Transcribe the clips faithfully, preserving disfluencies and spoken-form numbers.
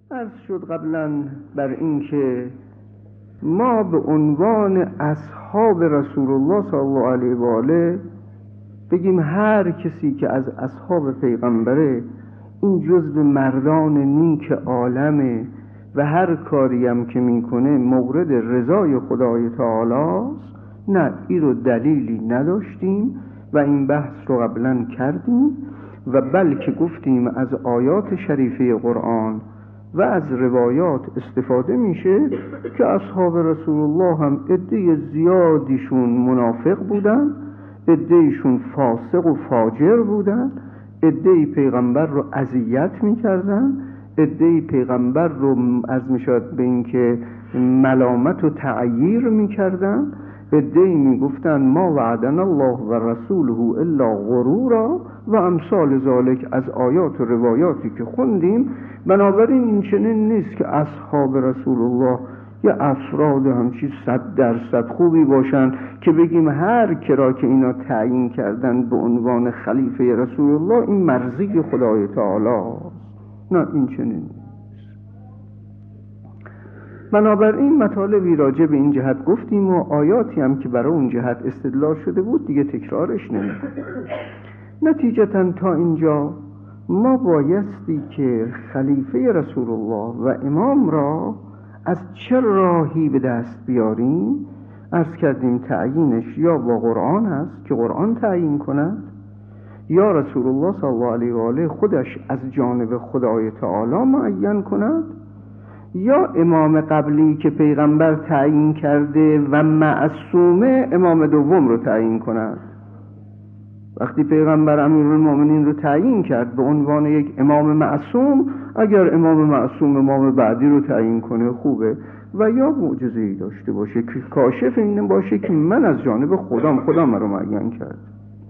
عرض شد قبلا بر این که ما به عنوان اصحاب رسول الله صلی الله علیه و آله بگیم هر کسی که از اصحاب پیغمبره این جزو مردان نیک عالمه و هر کاری هم که میکنه مورد رضای خدای تعالی است. نه، این رو دلیلی نداشتیم و این بحث رو قبلا کردیم و بلکه گفتیم از آیات شریفه قرآن و از روایات استفاده میشه که اصحاب رسول الله هم عده زیادیشون منافق بودن، عدهشون فاسق و فاجر بودن، عده پیغمبر رو اذیت میکردن، عده پیغمبر رو از میشد به این که ملامت و تعییر میکردن، عده‌ای میگفتن ما وعدنا الله و رسوله الا غرورا و امثال ذالک از آیات و روایاتی که خوندیم. بنابراین این چنین نیست که اصحاب رسول الله یا افراد همچی صد درصد خوبی باشن که بگیم هر کرا که اینا تعیین کردن به عنوان خلیفه رسول الله این مرضی خدای تعالی. نه، این چنین نیست. بنابراین مطالبی راجع به این جهت گفتیم و آیاتی هم که برای اون جهت استدلال شده بود دیگه تکرارش نمی‌کنم. نتیجتاً تا اینجا ما بایستی که خلیفه رسول الله و امام را از چه راهی به دست بیاریم. عرض کردیم تعیینش یا با قرآن هست که قرآن تعیین کند، یا رسول الله صلی الله علیه و آله خودش از جانب خدای تعالی معین کند، یا امام قبلی که پیغمبر تعیین کرده و معصومه امام دوم رو تعیین کند. وقتی پیغمبر امیرالمومنین رو تعیین کرد به عنوان یک امام معصوم، اگر امام معصوم امام بعدی رو تعیین کنه خوبه، و یا معجزه‌ای داشته باشه که کاشف این باشه که من از جانب خودم خودم رو معین کرد.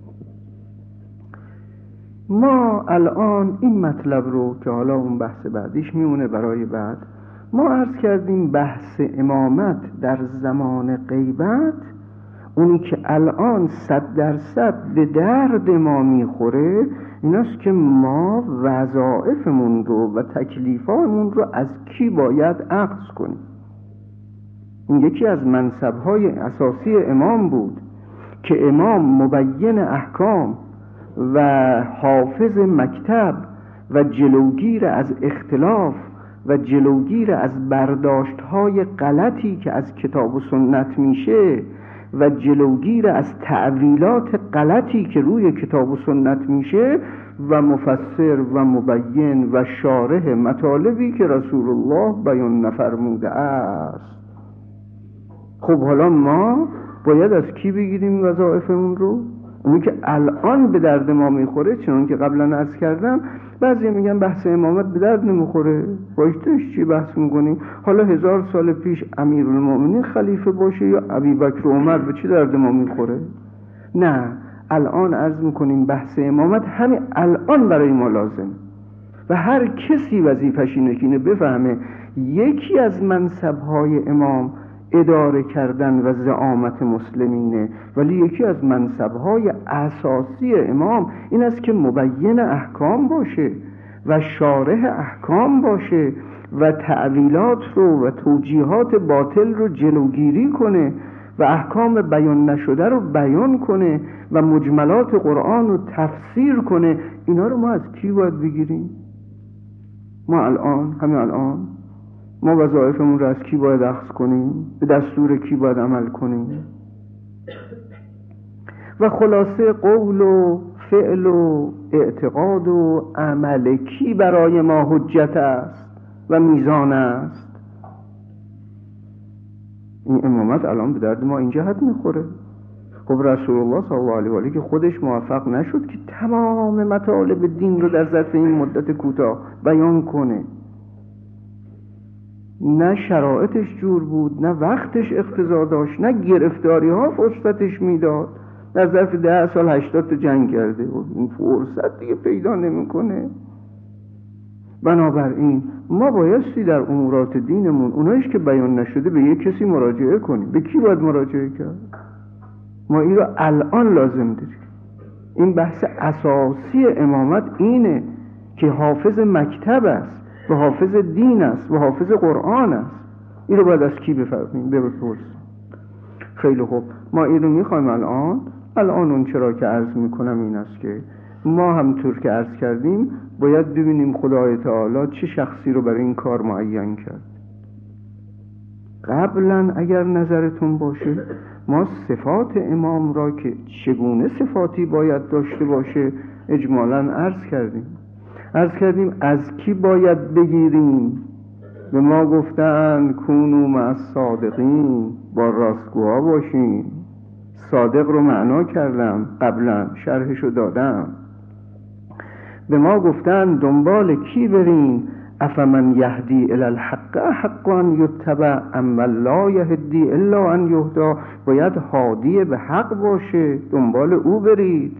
ما الان این مطلب رو که حالا اون بحث بعدیش میمونه برای بعد، ما عرض کردیم بحث امامت در زمان غیبت اونی که الان صد درصد به درد ما میخوره ایناست که ما وظایفمون رو و تکلیفامون رو از کی باید اخذ کنیم. این یکی از منصبهای اساسی امام بود که امام مبین احکام و حافظ مکتب و جلوگیر از اختلاف و جلوگیر از برداشت‌های غلطی که از کتاب و سنت میشه و جلوگیر از تعویلات غلطی که روی کتاب و سنت میشه و مفسر و مبین و شارح مطالبی که رسول الله بیان نفرموده است. خب حالا ما باید از کی بگیریم وظایفمون رو؟ اونی که الان به درد ما میخوره، چون که قبلا عرض کردم بعضی میگن بحث امامت به درد نمیخوره، بایدش چی بحث میکنیم؟ حالا هزار سال پیش امیرالمومنین خلیفه باشه یا ابوبکر و عمر، به چی درد ما میخوره؟ نه، الان عرض میکنیم بحث امامت همین الان برای ما لازم و هر کسی وظیفش اینه که اینه بفهمه یکی از منصبهای امام اداره کردن و زعامت مسلمینه، ولی یکی از منصبهای اساسی امام این است که مبین احکام باشه و شارح احکام باشه و تعویلات رو و توجیهات باطل رو جلوگیری کنه و احکام بیان نشده رو بیان کنه و مجملات قرآن رو تفسیر کنه. اینا رو ما از کی باید بگیریم؟ ما الان همین الان ما وظایفمون رو از کی باید اخذ کنیم؟ به دستور کی باید عمل کنیم؟ و خلاصه قول و فعل و اعتقاد و عمل کی برای ما حجت است و میزان است؟ این امامت الان به درد ما این جهت میخوره. خب رسول الله صلی الله علیه و آله که خودش موفق نشد که تمام مطالب دین رو در ظرف این مدت کوتاه بیان کنه، نه شرایطش جور بود، نه وقتش اقتضا داشت، نه گرفتاری ها فرصتش میداد. در ظرف ده سال هشتاد تا جنگ کرده و این فرصت دیگه پیدا نمیکنه. بنابراین ما بایستی در امورات دینمون اونایش که بیان نشده به یک کسی مراجعه کنیم. به کی باید مراجعه کرد؟ ما این رو الان لازم داریم. این بحث اساسی امامت اینه که حافظ مکتب است و حافظ دین است و حافظ قرآن است. این رو باید از کی بفرمیم؟ بپرسیم. خیلی خوب، ما این رو میخوایم الان الان اون چرا که عرض میکنم این است که ما همطور که عرض کردیم باید ببینیم خدای تعالی چه شخصی رو برای این کار معین کرد. قبلا اگر نظرتون باشه ما صفات امام را که چگونه صفاتی باید داشته باشه اجمالاً عرض کردیم عرض کردیم از کی باید بگیریم. به ما گفتن کونوا مع الصادقین، با راستگوها باشین. صادق رو معنا کردم، قبلا شرحشو دادم. به ما گفتن دنبال کی برین؟ افمن یهدی الی الحق حق ان یتبع ام لا یهدی الا ان یهدی. باید هادی به حق باشه، دنبال او برید.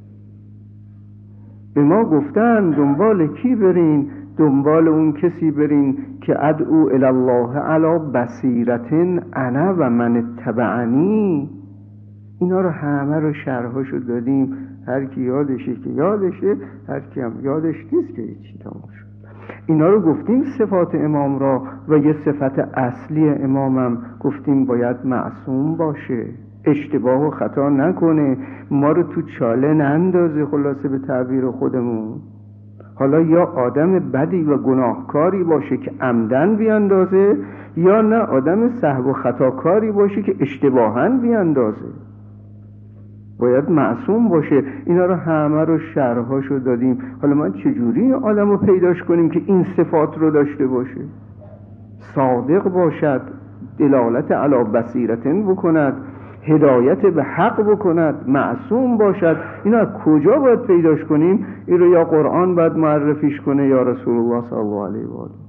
به ما گفتن دنبال کی برین؟ دنبال اون کسی برین که ادعو الی الله علی بصیرة انا و من اتبعنی. اینا رو همه رو شرحاشو دادیم، هر کی یادشه که یادشه، هر کی هم یادش نیست که چی تمام شد. اینا رو گفتیم صفات امام را، و یه صفت اصلی امامم گفتیم باید معصوم باشه، اشتباه و خطا نکنه، ما رو تو چاله نندازه. خلاصه به تعبیر خودمون، حالا یا آدم بدی و گناهکاری باشه که عمدن بیاندازه، یا نه آدم سهو و خطاکاری باشه که اشتباهاً بیاندازه. باید معصوم باشه. اینا رو همه رو شرحاشو دادیم. حالا ما چجوری آدم رو پیداش کنیم که این صفات رو داشته باشه؟ صادق باشد، دلالت علی بصیرتن بکند، هدایت به حق بکند، معصوم باشد. اینا کجا باید پیداش کنیم؟ این رو یا قرآن باید معرفیش کنه یا رسول الله صلی الله علیه و آله.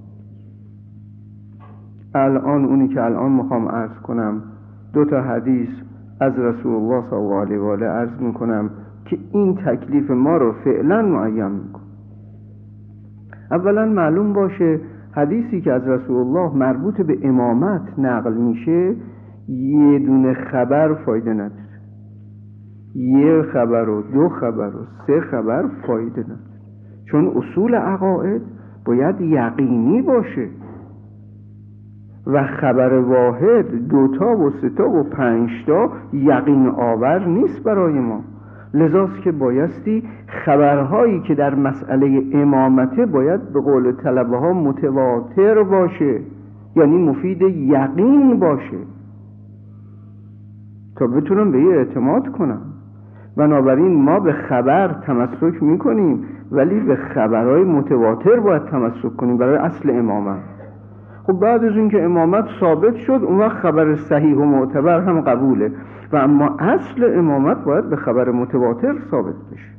الان اونی که الان میخوام عرض کنم دو تا حدیث از رسول الله صلی الله علیه و آله عرض میکنم که این تکلیف ما رو فعلا معین میکنه. اولا معلوم باشه حدیثی که از رسول الله مربوط به امامت نقل میشه یه دونه خبر فایده نداره، یه خبر و دو خبر و سه خبر فایده نداره، چون اصول عقاید باید یقینی باشه و خبر واحد دوتا و ستا و پنجتا یقین آور نیست برای ما. لذاست که بایستی خبرهایی که در مسئله امامته باید به قول طلبه ها متواتر باشه، یعنی مفید یقین باشه تا بتونم به یه اعتماد کنم. بنابراین ما به خبر تمسک میکنیم، ولی به خبرهای متواتر باید تمسک کنیم برای اصل امامت. خب بعد از این که امامت ثابت شد اون وقت خبر صحیح و معتبر هم قبوله، و اما اصل امامت باید به خبر متواتر ثابت بشه.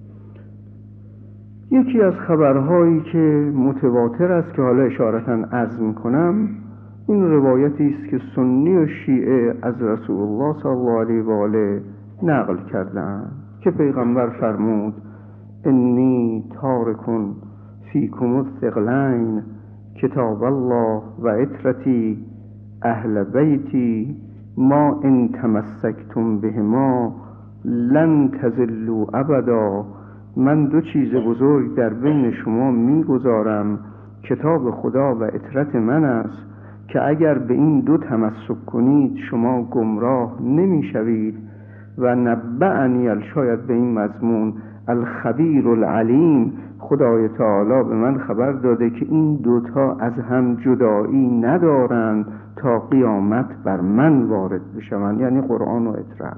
یکی از خبرهایی که متواتر است که حالا اشارتاً عرض میکنم این روایتی است که سنی و شیعه از رسول الله صلی الله علیه و آله نقل کردند که پیغمبر فرمود انی تارکن فیکم الثقلین کتاب الله و عترتی اهل بیتی ما ان تمسکتم بهما لن تضلوا ابدا. من دو چیز بزرگ در بین شما میگذارم، کتاب خدا و عترت من است، که اگر به این دو تمسک کنید شما گمراه نمیشوید. و نبعنی، شاید به این مضمون، الخبیر العلیم، خدای تعالی به من خبر داده که این دوتا از هم جدایی ندارند تا قیامت بر من وارد بشوند، یعنی قرآن و عترت.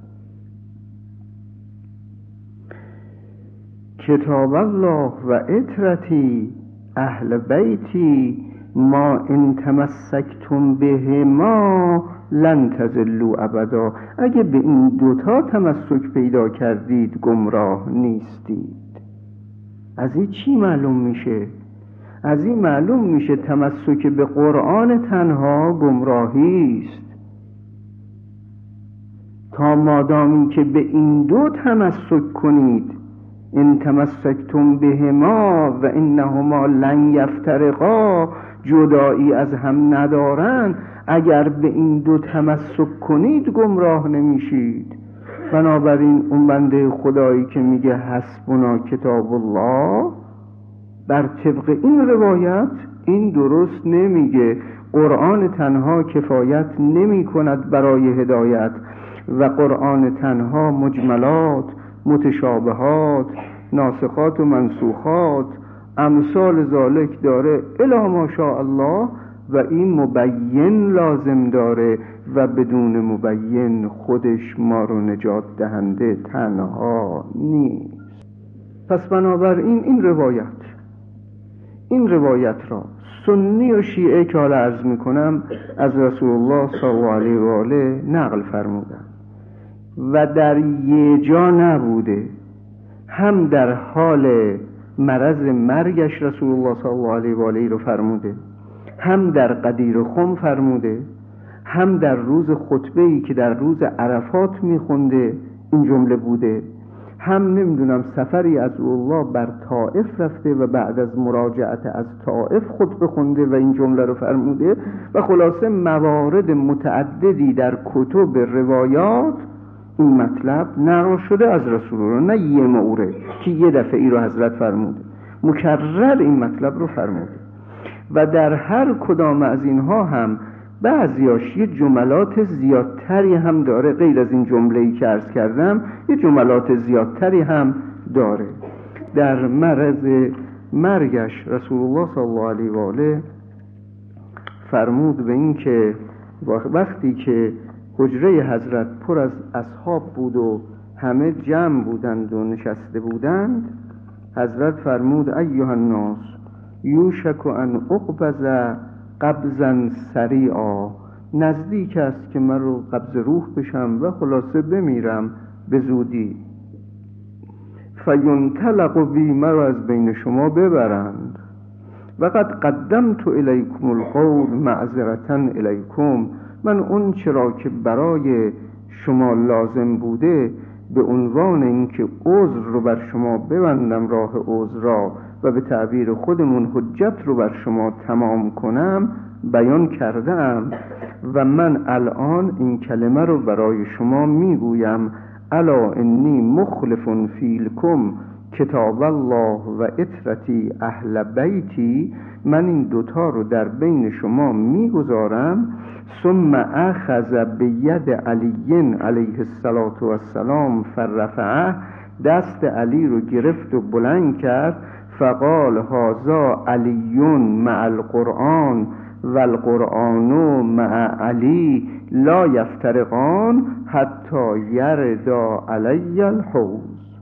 کتاب الله و عترتی اهل بیتی ما ان تمسکتم بهما لن تضلوا ابدا. اگه به این دوتا تمسک پیدا کردید گمراه نیستید. از این چی معلوم میشه؟ از این معلوم میشه تمسک به قرآن تنها گمراهی است. تا مادامی که به این دو تمسک کنید، ان تمسکتم بهما و انهما لن یفترقا، جدایی از هم ندارن، اگر به این دو تمسک کنید گمراه نمیشید. بنابراین اون بنده خدایی که میگه حسبنا کتاب الله، بر طبق این روایت این درست نمیگه. قرآن تنها کفایت نمی کند برای هدایت و قرآن تنها مجملات، متشابهات، ناسخات و منسوخات، امثال ذالک داره الی ما شاء الله و این مبین لازم داره و بدون مبین خودش ما رو نجات دهنده تنها نیست. پس بنابراین این روایت این روایت را سنی و شیعه که حالا عرض میکنم از رسول الله صلی الله علیه و آله نقل فرمودن و در یه جا نبوده، هم در حال مرض مرگش رسول الله صلی الله علیه و آله رو فرموده، هم در غدیر خم فرموده، هم در روز خطبه‌ای که در روز عرفات میخونده این جمله بوده، هم نمیدونم سفری از الله بر طائف رفته و بعد از مراجعت از طائف خطبه خونده و این جمله رو فرموده. و خلاصه موارد متعددی در کتب روایات این مطلب نقل شده از رسول الله، نه یه مورد که یه دفعه ای رو حضرت فرموده، مکرر این مطلب رو فرموده. و در هر کدام از اینها هم بعضیاش یه جملات زیادتری هم داره، غیر از این جمله‌ای که عرض کردم یه جملات زیادتری هم داره. در مرض مرگش رسول الله صلی الله علیه و آله فرمود به این که وقتی که حجره حضرت پر از اصحاب بود و همه جمع بودند و نشسته بودند، حضرت فرمود ایها الناس یوشک ان اقبض قبضا سریعا، نزدیک است که من رو قبض روح بشم و خلاصه بمیرم به زودی. فینطلق بی، مرا از بین شما ببرند. و قد قدمت الیکم القول معذرة الیکم، من اون چرا که برای شما لازم بوده به عنوان اینکه عذر رو بر شما ببندم، راه عذر را، و به تعبیر خودمون حجت رو بر شما تمام کنم بیان کردم. و من الان این کلمه رو برای شما میگویم الا انی مخلف فیلکم کتاب الله و اطرتی اهل بیتی، من این دوتا رو در بین شما میگذارم. ثم اخذ بید علی علیه السلام فرفعه، دست علی رو گرفت و بلند کرد. فقال هذا علی مع القرآن و القرآن مع علی لا یفترقان حتی یردا علی الحوض.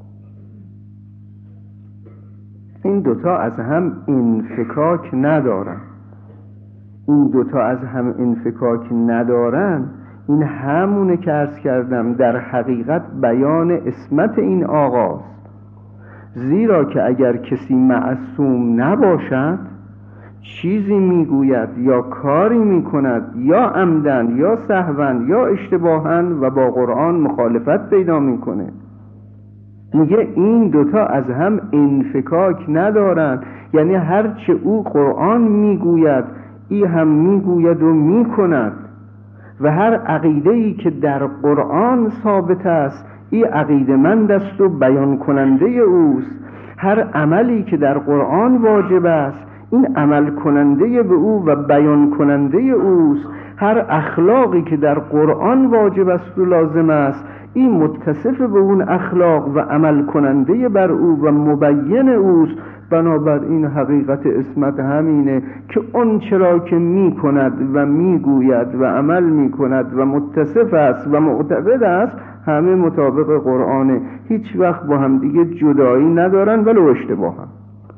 این دوتا از هم انفکاک ندارن، این دوتا از هم انفکاک ندارن این همونه که عرض کردم در حقیقت بیان عصمت این آقاست. زیرا که اگر کسی معصوم نباشد چیزی میگوید یا کاری میکند یا عمدن یا سهوا یا اشتباها و با قرآن مخالفت پیدا میکنه، میگه این دوتا از هم انفکاک ندارن، یعنی هرچه او قرآن میگوید ای هم میگوید و میکند و هر عقیده‌ای که در قرآن ثابت است ای عقیده‌مند است و بیان کننده اوست. هر عملی که در قرآن واجب است این عمل کننده به او و بیان کننده اوست. هر اخلاقی که در قرآن واجب است و لازم است این متصف به اون اخلاق و عمل کننده بر او و مبین اوست. بنابراین حقیقت عصمت همینه که اون چرا که می کند و می گوید و عمل می کند و متصف است و معتقد است همه مطابق قرآنه، هیچ وقت با هم دیگه جدایی ندارن ولو اشتباه هم.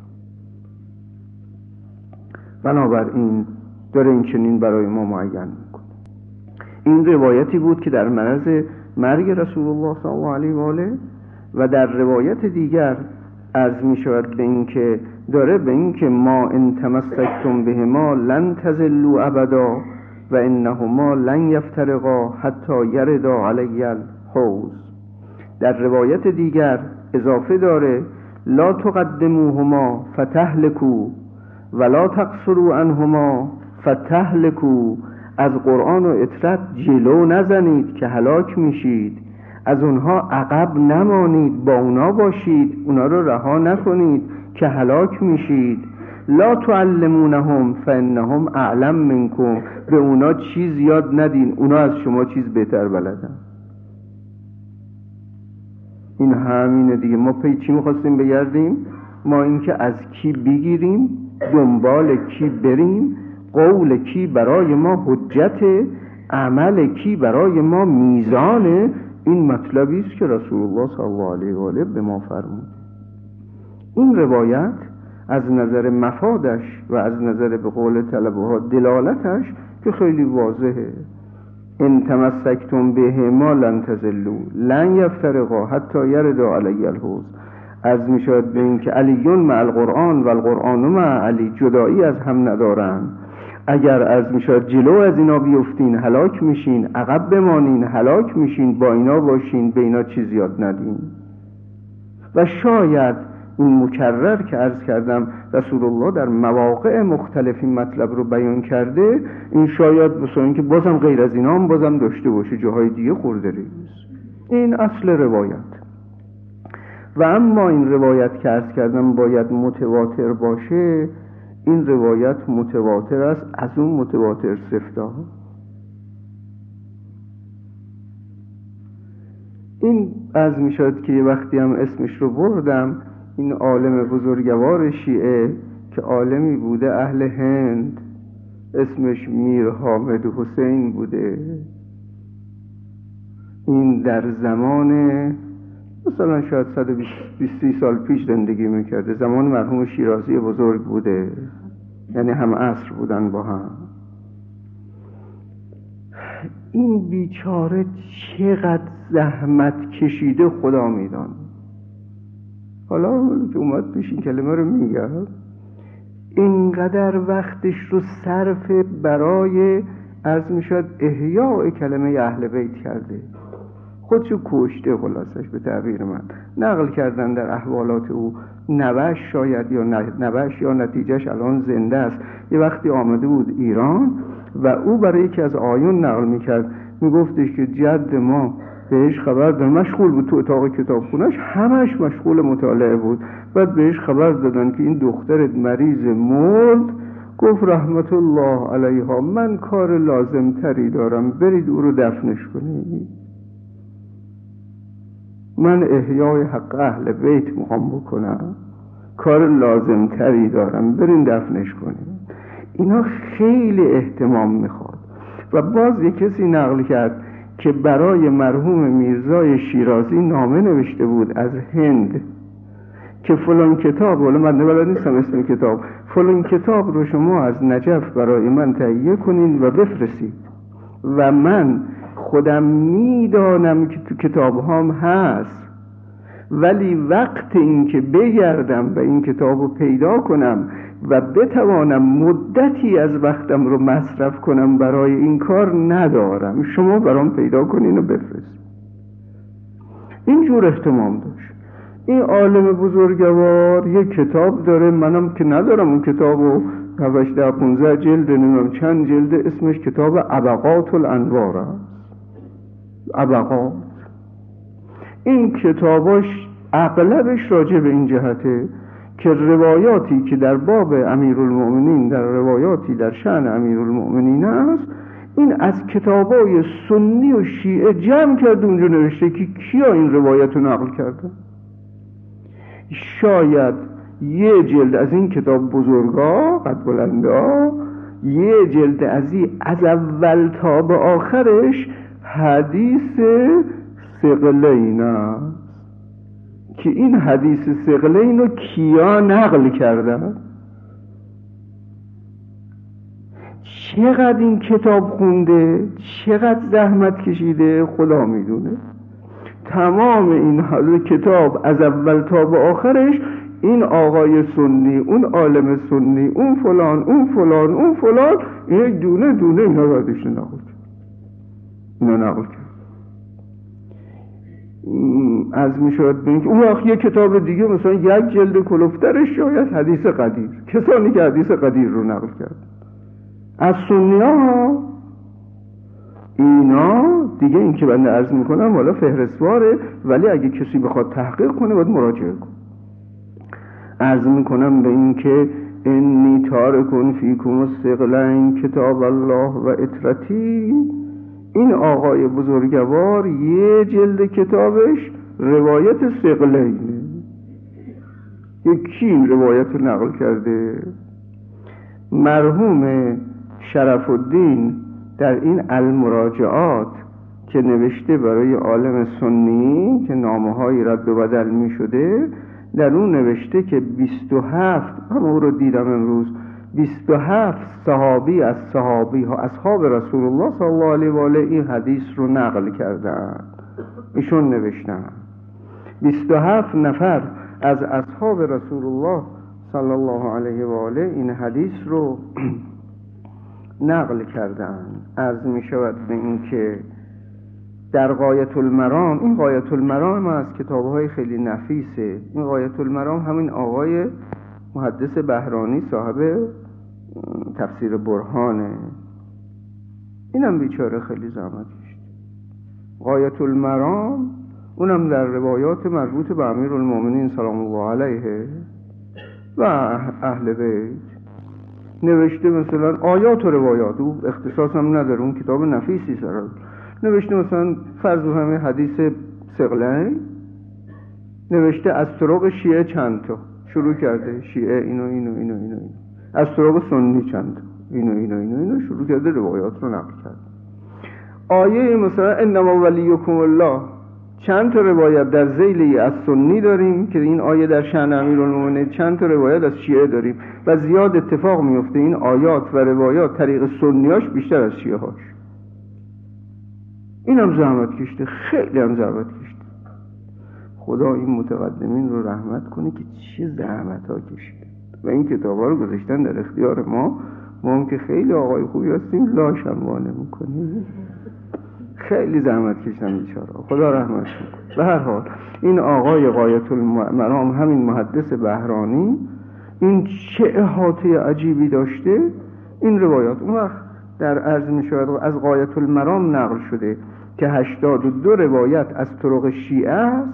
بنابراین داره این چنین برای ما معین میکنه. این روایتی بود که در مرض مرگ رسول الله صلی الله علیه و آله و در روایت دیگر عرض می شود به این که داره به این که ما ان تمسکتم بهما لن تضلوا ابدا و انهما لن یفترقا حتی یردا علی الحوض. در روایت دیگر اضافه داره لا تقدموهما فتهلكوا ولا تقصروا عنهما فتهلكوا، از قرآن و اطرت جلو نزنید که هلاک میشید، از اونها عقب نمانید، با اونا باشید، اونا رو رها نکنید. که هلاک میشید. لا تعلمونهم فانهم اعلم منکم، به اونا چیز یاد ندین، اونا از شما چیز بهتر بلدن. این همینه دیگه. ما پی چی میخواستیم بگردیم؟ ما اینکه از کی بگیریم، دنبال کی بریم، قول کی برای ما حجت، عمل کی برای ما میزانه. این مطلبی است که رسول الله صلی الله علیه و آله به ما فرمود. این روایت از نظر مفادش و از نظر به قول طلبه ها دلالتش که خیلی واضحه. ان تمسکتم بهما لن تضلوا لن یفترقا حتی یردا علی الحوض. از میشد به این که علیون مع القرآن و القرآن مع علی، جدایی از هم ندارن. اگر از میشد جلو از اینا بیفتین هلاک میشین، عقب بمانین هلاک میشین، با اینا باشین، به اینا چیز یاد ندین. و شاید این مکرر که عرض کردم رسول الله در مواقع مختلف این مطلب رو بیان کرده، این شاید بسا این که بازم غیر از اینا هم بازم داشته باشه، جاهای دیگه خورده ریز. این اصل روایت. و اما این روایت که عرض کردم باید متواتر باشه، این روایت متواتر است، از اون متواتر سفتا. این از می شد که یه وقتی هم اسمش رو بردم، این عالم بزرگوار شیعه که عالمی بوده اهل هند، اسمش میر حامد حسین بوده. این در زمان مثلا شاید صد و بیست سال پیش زندگی میکرده، زمان مرحوم شیرازی بزرگ بوده، یعنی هم عصر بودن با هم. این بیچاره چقدر زحمت کشیده خدا میدان. حالا که اومد پیش این کلمه رو میگم، اینقدر وقتش رو صرف برای عرض میشد احیاء کلمه اهل بیت کرده، خودشو کشته. خلاصش به تعبیر من نقل کردن در احوالات او، نوش شاید یا نوش یا نتیجهش الان زنده است. یه وقتی آمده بود ایران و او برای یکی از آیون نقل میکرد، میگفتش که جد ما بهش خبر دادن، مشغول بود تو اتاق کتابخونه‌اش، همش مشغول مطالعه بود. بعد بهش خبر دادن که این دخترت مریض مرد. گفت رحمت الله علیها من کار لازم تری دارم، برید او رو دفنش کنید. من احیای حق اهل بیت میخوام بکنم، کار لازم تری دارم، برین دفنش کنید. اینا خیلی اهتمام میخواد. و باز یک کسی نقل کرد که برای مرحوم میرزای شیرازی نامه نوشته بود از هند که فلان کتاب، ولی من نبلد نیستم اسم کتاب، فلان کتاب رو شما از نجف برای من تهیه کنین و بفرستید. و من خودم میدانم که تو کتاب هام هست، ولی وقت این که بگردم و این کتاب رو پیدا کنم و بتوانم مدتی از وقتم رو مصرف کنم برای این کار ندارم، شما برام پیدا کنین و بفرستید. اینجور اهتمام داشت. این عالم بزرگوار یک کتاب داره، منم که ندارم اون کتابو، هفده پونزده جلد نمیم چند جلد، اسمش کتاب ابقات الانوار است. ابقات این کتاباش اغلبش راجع به این جهته که روایاتی که در باب امیرالمؤمنین، در روایاتی در شأن امیرالمؤمنین است، این از کتابای سنی و شیعه جمع کرده اونجا نوشته که کیا این روایت رو نقل کردن. شاید یه جلد از این کتاب بزرگا قد بلندا، یه جلد از این از اول تا به آخرش حدیث ثقلین است که این حدیث ثقلین رو کیا نقل کردن. چقدر این کتاب خونده، چقدر زحمت کشیده، خدا میدونه. تمام این کتاب از اول تا به آخرش این آقای سنی، اون عالم سنی، اون فلان، اون فلان، اون فلان، این دونه دونه اینا رو ازش نقل کرد. اینا نقل کرد. از میشود بینید اون وقت یک کتاب دیگه مثلا یک جلد کلوفترش شاید حدیث قدیر، کسانی که حدیث قدیر رو نقل کرد از سنی ها. اینا دیگه این که بنده عرض میکنم والا فهرستواره، ولی اگه کسی بخواد تحقیق کنه باید مراجعه کنه. عرض میکنم به این که انی تارکون فیکم الثقلین کتاب الله و اطرتی، این آقای بزرگوار یه جلد کتابش روایت ثقلینه. یکی این روایت رو نقل کرده مرحوم شرف الدین در این المراجعات که نوشته برای عالم سنی که نامه‌های رد و بدل می شده، در اون نوشته که بیست و هفت، من او رو دیدم امروز، بیست و هفت صحابی از صحابی ها اصحاب رسول الله صلی الله علیه و آله این حدیث رو نقل کردن. ایشون نوشتن بیست و هفت نفر از اصحاب رسول الله صلی الله علیه و آله این حدیث رو نقل کردن. عرض می شود به این که در غایت المرام، این غایت المرام از کتاب‌های خیلی نفیسه، این غایت المرام همین آقای محدث بهرانی صاحب تفسیر برهانه، اینم بیچاره خیلی زحمت کشید. غایت المرام اونم در روایات مربوط به امیرالمومنین سلام الله علیه و اهل بیت نوشته، مثلا آیات و روایات، او اختصاص هم نداره، اون کتاب نفیسی سره نوشته، مثلا فرض بفرمایید حدیث ثقلین نوشته از طرق شیعه چند تا شروع کرده، شیعه اینو اینو اینو اینو, اینو. از طرق سنی چند تا اینو اینو اینو اینو شروع کرده، روایات رو نقل کرده. آیه مثلا انما ولیکم الله، چند تا روایت در ذیلی از سنی داریم که این آیه در شأن امیرالمومنین، چند تا روایت از شیعه داریم و زیاد اتفاق میفته این آیات و روایات طریق سنیاش بیشتر از شیعه هاش. این هم زحمت کشته، خیلی هم زحمت کشته. خدا این متقدمین رو رحمت کنه که چه زحمت ها کشیده و این کتاب ها رو گذاشتن در اختیار ما. ما هم که خیلی آقای خوبی هستیم لاش هم وانه میکنیم، خیلی زحمت کشتن بیچاره، خدا رحمت کنه. به هر حال این آقای غایت المرام همین محدث بهرانی این چه احاطه عجیبی داشته. این روایات اون وقت در عرض می شود از غایت المرام نقل شده که هشتاد و دو روایت از طرق شیعه است،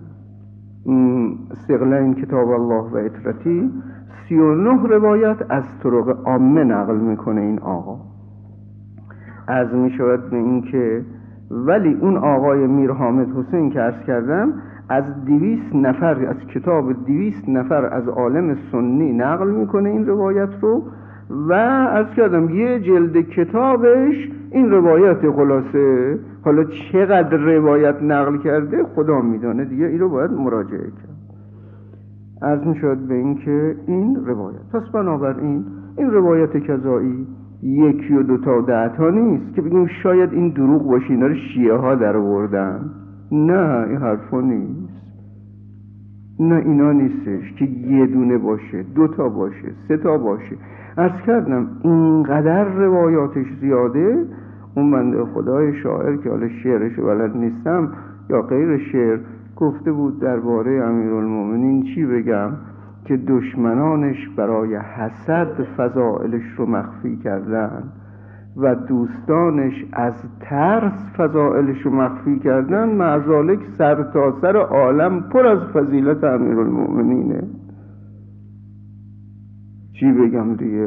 ثقلین کتاب الله و اطرتی، سی و نه روایت از طرق عامه نقل میکنه این آقا. عرض می شود به این که ولی اون آقای میر حامد حسین که عرض کردم از دویست نفر از کتاب دویست نفر از عالم سنی نقل میکنه این روایت رو و عرض کردم یه جلد کتابش این روایت خلاصه. حالا چقدر روایت نقل کرده خدا میدانه دیگه، این رو باید مراجعه کرد. عرض میشد به این که این روایت، پس بنابراین این روایت کذایی یکی و دوتا و ده تا نیست که بگیم شاید این دروغ باشه، اینا رو شیعه ها در آوردن. نه این حرفا نیست، نه اینا نیستش که یه دونه باشه، دوتا باشه، سه تا باشه. عرض کردم اینقدر روایاتش زیاده. اون بنده خدای شاعر که حالا شعرش بلد نیستم یا غیر شعر گفته بود درباره امیرالمومنین چی بگم که دشمنانش برای حسد فضائلش رو مخفی کردن و دوستانش از ترس فضائلش رو مخفی کردن، معذالک سر تا سر عالم پر از فضیلت امیرالمومنینه. چی بگم دیگه؟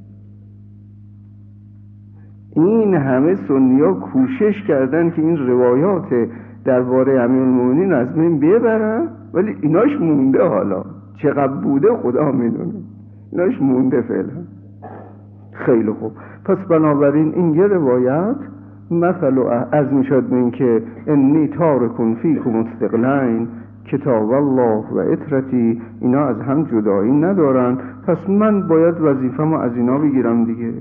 این همه سنی‌ها کوشش کردن که این روایات درباره امیرالمومنین از بین ببرن ولی ایناش مونده. حالا چقدر بوده خدا میدونه، ایناش مونده فعلا. خیلی خوب، پس بنابراین این یه روایت مثلا از میشد به این که انی تارکون فیکم الثقلین کتاب الله و اطرتی، اینا از هم جدایی ندارن، پس من باید وظیفه‌مو از اینا بگیرم دیگه.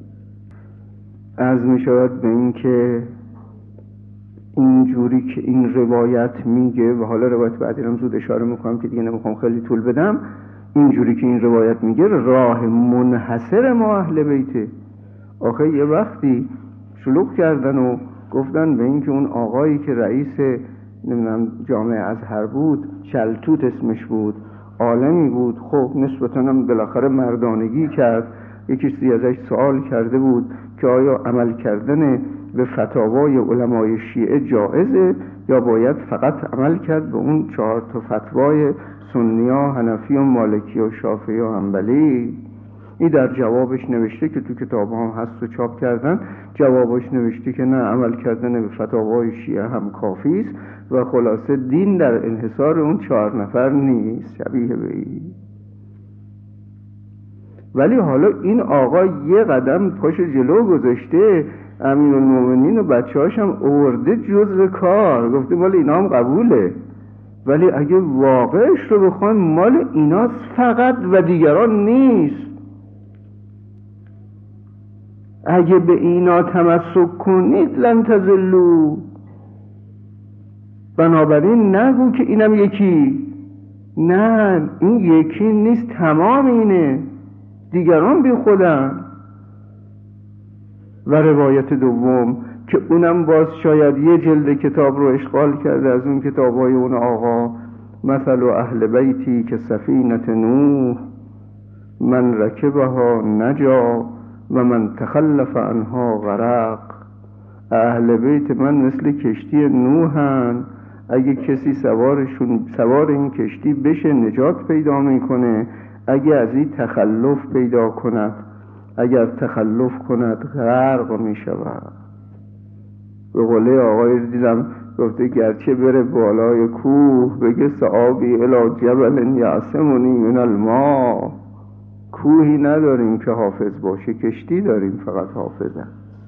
از میشود به این که اینجوری که این روایت میگه و حالا روایت بعدی رو زود اشاره میکنم که دیگه نمیخوام خیلی طول بدم، اینجوری که این روایت میگه راه منحصر ما اهل بیته. آخه یه وقتی شلوغ کردن و گفتن به این که اون آقایی که رئیس نمیدونم جامعه ازهر بود، شلتوت اسمش بود، عالمی بود، خب نسبتاً هم بالاخره مردانگی کرد. یکی ازش سوال کرده بود که آیا عمل کردن به فتاوای علمای شیعه جائزه؟ یا باید فقط عمل کرد به اون چهار تا فتوای سنی ها، حنفی و مالکی و شافعی و حنبلی؟ این در جوابش نوشته که تو کتاب هم هست و چاپ کردن، جوابش نوشته که نه، عمل کردن به فتاوای شیعه هم کافی است و خلاصه دین در انحصار اون چهار نفر نیست. شبیه به این. ولی حالا این آقا یه قدم پاش جلو گذاشته، امیرالمومنین و بچه هاشم آورده جزء کار، گفته مال اینا هم قبوله، ولی اگه واقعش رو بخوان مال ایناست فقط و دیگران نیست. اگه به اینا تمسک کنید لن تضلوا، بنابراین نگو که اینم یکی، نه این یکی نیست، تمام اینه، دیگران بی خودن. و روایت دوم که اونم باز شاید یه جلد کتاب رو اشغال کرده از اون کتابای اون آقا، مثل اهل بیتی که سفینه نوح من رکبها نجا و من تخلف عنها غرق. اهل بیت من مثل کشتی نوحن، اگه کسی سوارشون سوار این کشتی بشه نجات پیدا میکنه، اگه از این تخلف پیدا کند، اگر تخلف کند غرق میشود. به قوله آقای دیدم گفته گرچه بره بالای کوه بگه سآبی الی جبل یعصمنی من الماء، کوهی نداریم که حافظ باشه، کشتی داریم فقط حافظه.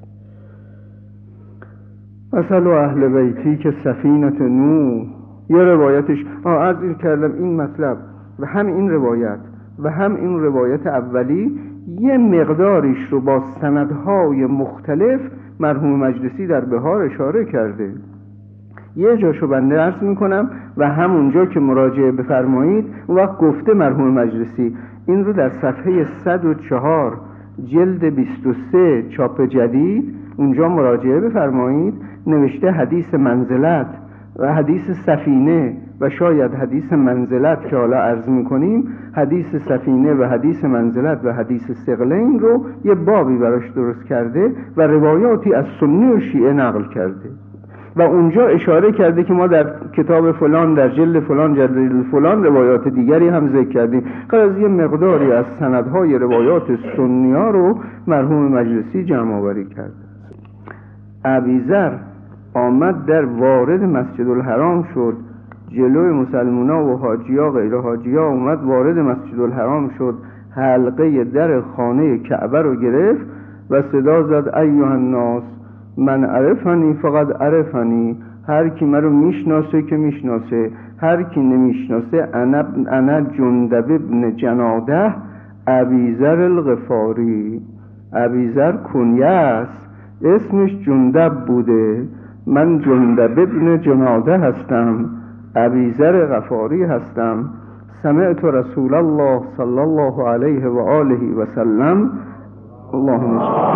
مثل اهل بیتی که سفینه نوح. یه روایتش عرض این کردم این مطلب و هم این روایت و هم این روایت اولی یه مقداریش رو با سندهای مختلف مرحوم مجلسی در بهار اشاره کرده. یه جاشو بنده عرض میکنم و همونجا که مراجعه بفرمایید اون وقت گفته مرحوم مجلسی این رو در صفحه صد و چهار جلد بیست و سه چاپ جدید اونجا مراجعه بفرمایید، نوشته حدیث منزلت و حدیث سفینه و شاید حدیث منزلت که حالا عرض میکنیم، حدیث سفینه و حدیث منزلت و حدیث ثقلین رو یه بابی براش درست کرده و روایاتی از سنی و شیعه نقل کرده و اونجا اشاره کرده که ما در کتاب فلان در جلد فلان جلد فلان روایات دیگری هم ذکر کردیم. از یه مقداری از سندهای روایات سنی ها رو مرحوم مجلسی جمع آوری کرده. ابیذر آمد در وارد مسجد الحرام شد، جلوی مسلمونا و حاجیا غیر حاجیا اومد وارد مسجد الحرام شد، حلقه در خانه کعبه رو گرفت و صدا زد ایها الناس من عرفنی فقط عرفنی، هر کی من رو میشناسه که میشناسه، هر کی نمیشناسه انا انا جندب ابن جناده ابیذر الغفاری. ابیذر کنیه است، اسمش جندب بوده، من جندب ابن جناده هستم، ابیذر غفاری هستم. سمعت رسول الله صلی الله علیه و آله و سلم اللهم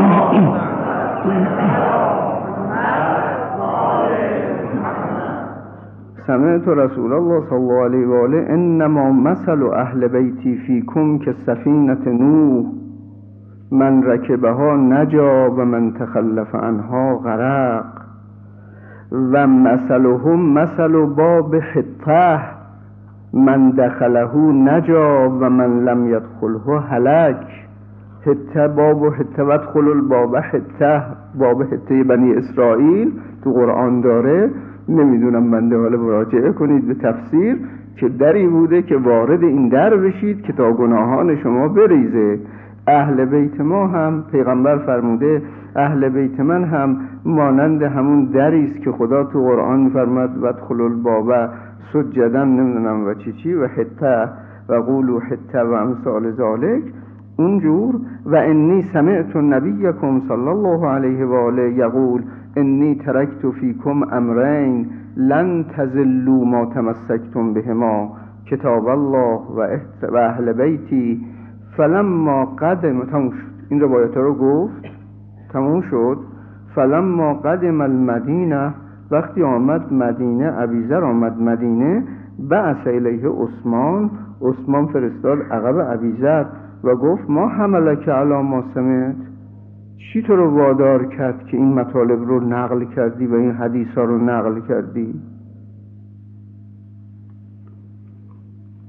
سمعت رسول الله صلی الله علیه و آله انما مثل اهل بیتی فیکم که سفینه نوح من رکبها نجا و من تخلف عنها غرق و مثلهم مثل باب حطه من دخله نجا و من لم یدخله هلک. حطه باب و حطه ودخل الباب حطه، باب حطه بنی اسرائیل تو قرآن داره، نمیدونم بنده حالا مراجعه کنید به تفسیر که دری بوده که وارد این در بشید که تا گناهان شما بریزه. اهل بیت ما هم پیغمبر فرموده اهل بیت من هم مانند همون دریست که خدا تو قرآن فرمود ودخل الباب سجدا نمیدونم و چی چی و حته و قولوا حته و امثال ذالک اونجور. و انی سمعت نبیکم صلی الله علیه و آله یقول انی ترکت فیکم امرین لن تضلوا ما تمسکتم بهما کتاب الله و اهل بیتی فلما قدم. تموم شد این روایت رو گفت، تموم شد. فلما قدم المدینه، وقتی آمد مدینه، ابیذر آمد مدینه، بعث الیه عثمان، عثمان فرستاد عقب ابیذر و گفت ما حملک علی ما سمعت، چی تو رو وادار کرد که این مطالب رو نقل کردی و این حدیث ها رو نقل کردی؟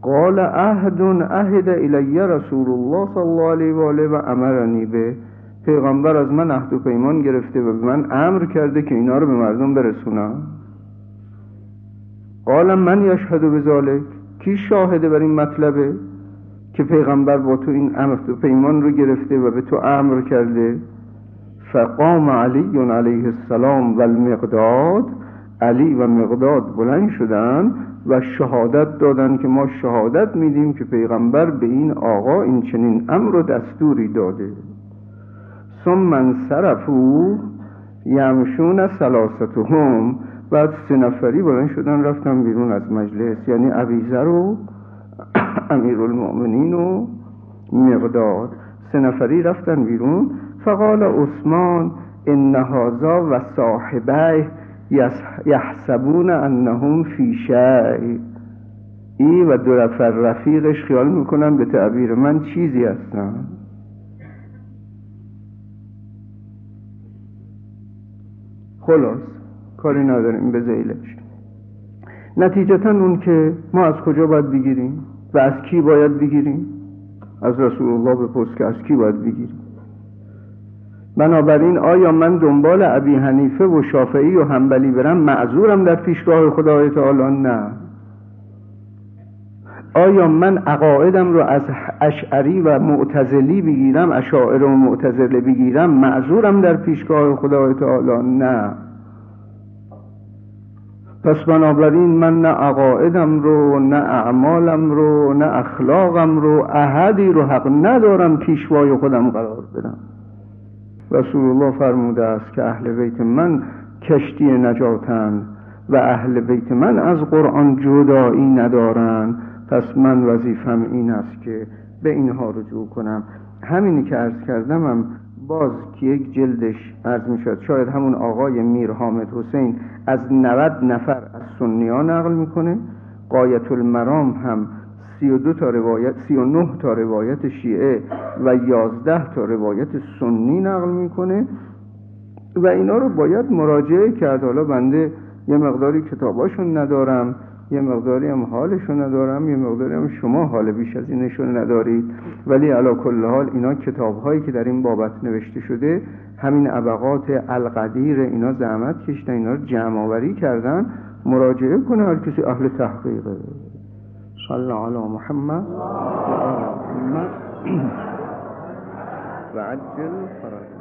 قال عهد عهد الی رسول الله صلی الله علیه و آله و امرنی به، پیغمبر از من عهد و پیمان گرفته و به من امر کرده که اینا رو به مردم برسونم. قال من یشهد بذلک، کی شاهده بر این مطلبه که پیغمبر با تو این عهد و پیمان رو گرفته و به تو امر کرده؟ فقام علی علیه السلام و المقداد، علی و مقداد بلند شدن و شهادت دادن که ما شهادت میدیم که پیغمبر به این آقا این چنین امر و دستوری داده. ثم انصرفوا یمشون ثلاثتهم، بعد سه نفری بلند شدن رفتن بیرون از مجلس، یعنی ابیذر و امیرالمؤمنین و مقداد، سه نفری رفتن بیرون. فقال عثمان ان هذا و صاحبه یحسبون انهم فی شیء، ای و دو نفر رفیقش خیال میکنن به تعبیر من چیزی هستن. خلاص کاری نداریم به ذیلش. نتیجتا اون که ما از کجا باید بگیریم و از کی باید بگیریم؟ از رسول الله بپرس که از کی باید بگیریم. بنابراین آیا من دنبال ابی حنیفه و شافعی و حنبلی برم معذورم در پیشگاه خدای تعالی؟ نه. آیا من عقایدم رو از اشعری و معتزلی بگیرم، اشاعره و معتزله بگیرم، معذورم در پیشگاه خدای تعالی؟ نه. پس بنابراین من نه عقایدم رو، نه اعمالم رو، نه اخلاقم رو، احدی رو حق ندارم پیشوای خودم قرار بدم. رسول الله فرموده است که اهل بیت من کشتی نجاتن و اهل بیت من از قرآن جدایی ندارن. پس من وظیفم این است که به اینها رجوع کنم. همینی که عرض کردم هم باز که یک جلدش عرض می شد، شاید همون آقای میر حامد حسین از نود نفر از سنیان نقل میکنه. غایت المرام هم سی و دو تا روایت، سی و نه تا روایت شیعه و یازده تا روایت سنی نقل میکنه و اینا رو باید مراجعه کرد. حالا بنده یه مقداری کتاباشون ندارم، یه مقداری هم حالشون ندارم، یه مقداری هم شما حال بیش از اینشون ندارید، ولی علی کل حال اینا کتاب‌هایی که در این بابت نوشته شده، همین ابقات القدیر اینا زحمت کشیدن، اینا رو جمع آوری کردن. مراجعه کنه هر کسی اهل تحقیقه. صلی علی محمد و آل محمد و عجل فرج.